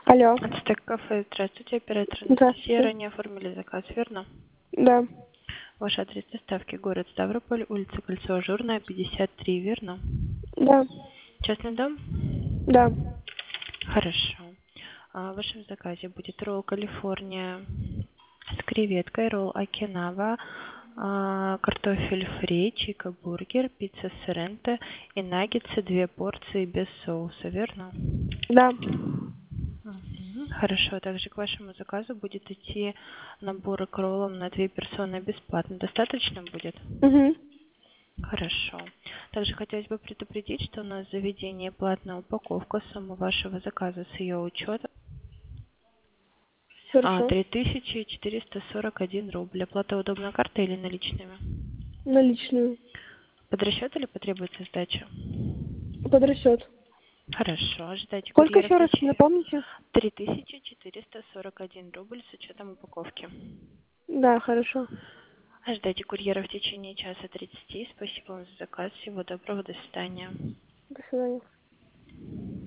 Алло. Ацтек кафе. Здравствуйте, оператор Анастасия. Здравствуйте. Ранее оформили заказ, верно? Да. Ваш адрес доставки город Ставрополь, улица Кольцо Ажурная, 53, верно? Да. Частный дом? Да. Хорошо. В вашем заказе будет ролл Калифорния с креветкой, ролл Окинава, картофель фри, чика-бургер, пицца соренто и наггетсы 2 порции без соуса, верно? Да. Хорошо. Также к вашему заказу будет идти набор к роллам на 2 персоны бесплатно. Достаточно будет? Угу. Хорошо. Также хотелось бы предупредить, что у нас в заведении платная упаковка. Сумма вашего заказа с ее учетом Хорошо. 3441 рубль. Оплата удобна картой или наличными? Наличную. Под расчет или потребуется сдача? Под расчет. Хорошо. Ожидайте Сколько курьера в еще раз течение напомните? 3441 рубль с учетом упаковки. Да, хорошо. Ожидайте курьера в течение часа 30. Спасибо вам за заказ. Всего доброго. До свидания. До свидания.